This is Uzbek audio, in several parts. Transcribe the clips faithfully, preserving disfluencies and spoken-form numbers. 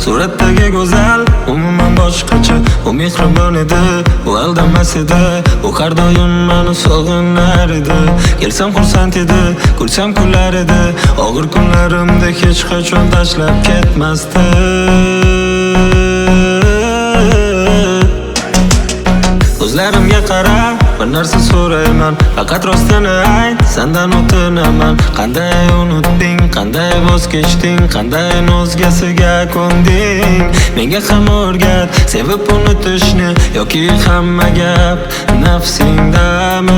suratdagi go'zal umuman boshqacha. U mehribon edi, u aldamas edi, u har doim meni sog'inar edi. Kelsam xursand edi, kulsam kular edi, og'ir kunlarimda hech qachon tashlab ketmasdi. Ko'zlarimga qara, bir narsa so'rayman, faqat rostini ayt, sendan o'tinaman. Qanday unutding, qanday voz kechding, qanday o'zgasiga ko'nding? Menga ham o'rgat, sevib unutishni, yoki hamma gap nafsingdami?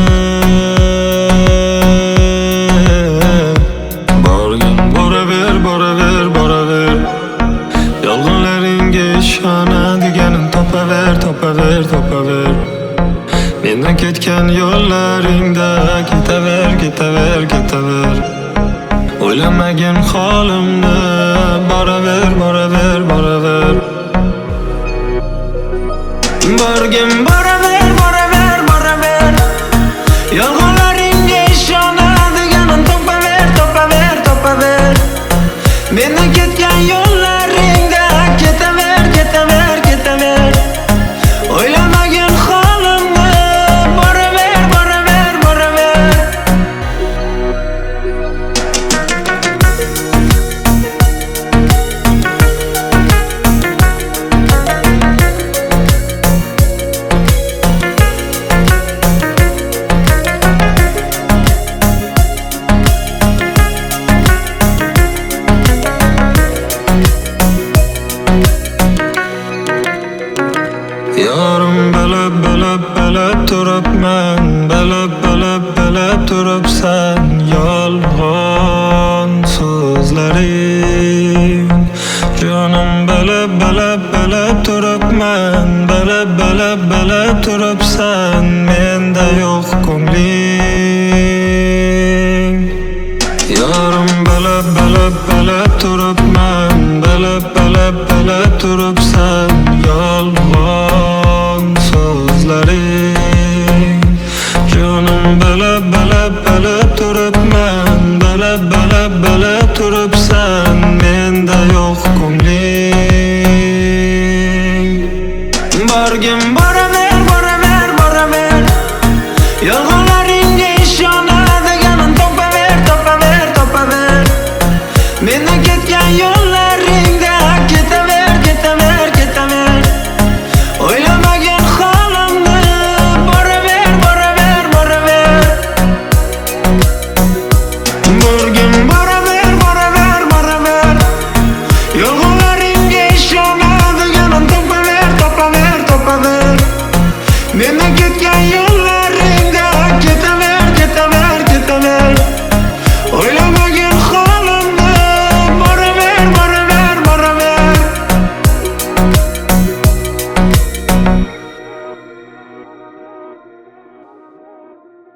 Borgin boraver, boraver, boraver, yolg'onlaringga ishonadiganin topaver, topaver, topaver. Mendan ketgan yo'llaringda ketaver, ketaver, ketaver. O'ylamagin holimni, boraver, boraver, boraver. Borgin boraver, boraver, boraver, yolg'onlaringga ishonadiganin topaver, topaver, topaver. Mendan ketgan yo'llaringda ketaver, ketaver, ketaver. O'ylamagin holimni, boraver, boraver, boraver. Yorim bilib, bilib, bilib turibman, bilib, bilib, bilib turibsan yolg'on so'zlaring. Jonim bilib, bilib, bilib turibman, bilib, bilib, bilib turibsan menda yo'q ko'ngling. Yorim bilib, bilib, bilib turibman, bilib, bilib, bilib turibsan yolg'on so'zlaring. Jonim bilib, bilib, bilib turibman, bilib, bilib, bilib turibsan menda yo'q ko'ngling. Borgin bora